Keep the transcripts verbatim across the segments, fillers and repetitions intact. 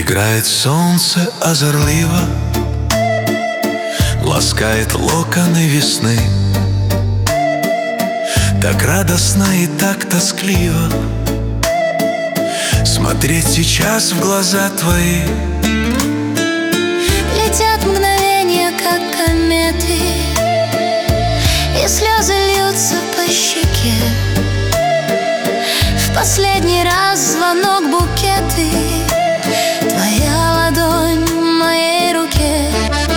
Играет солнце озорливо, ласкает локоны весны. Так радостно и так тоскливо смотреть сейчас в глаза твои. Летят мгновения, как кометы, и слезы льются по щеке. В последний раз звонок букеты, твоя ладонь в моей руке.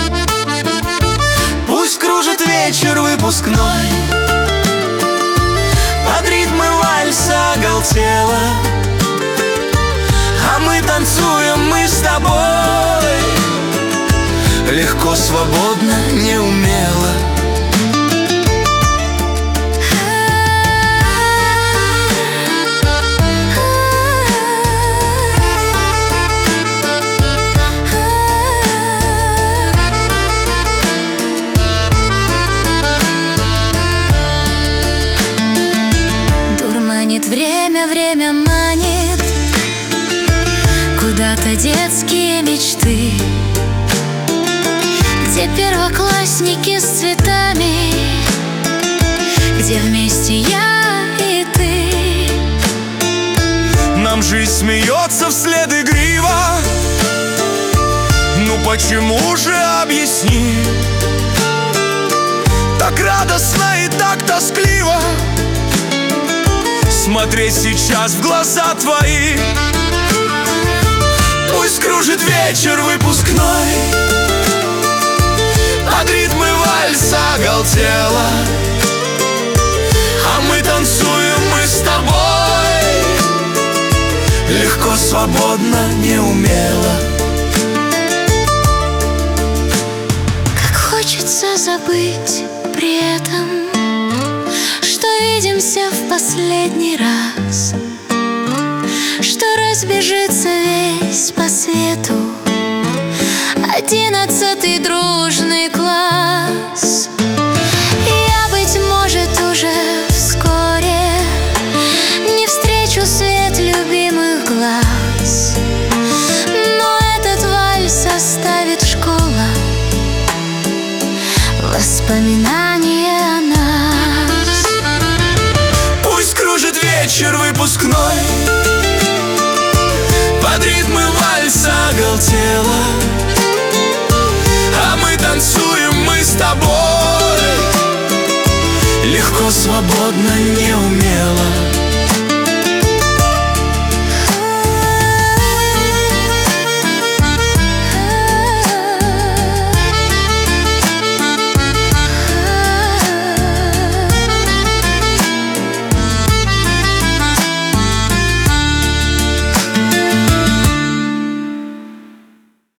Пусть кружит вечер выпускной, под ритмы вальса оголтело, а мы танцуем, мы с тобой, легко, свободно, неумело. Время, время манит куда-то детские мечты, где первоклассники с цветами, где вместе я и ты. Нам жизнь смеется вслед игриво, ну почему же, объясни? Так радостно и так тоскливо смотреть сейчас в глаза твои. Пусть кружит вечер выпускной, под ритмы вальса оголтело, а мы танцуем, мы с тобой, легко, свободно, неумело. Как хочется забыть при этом, видимся в последний раз, что разбежится весь по свету одиннадцатый дружный класс. Я, быть может, уже вскоре не встречу свет любимых глаз, но этот вальс оставит школа, воспоминания о нас. Вечер выпускной, под ритмы вальса оголтело, а мы танцуем, мы с тобой, легко, свободно, неумело.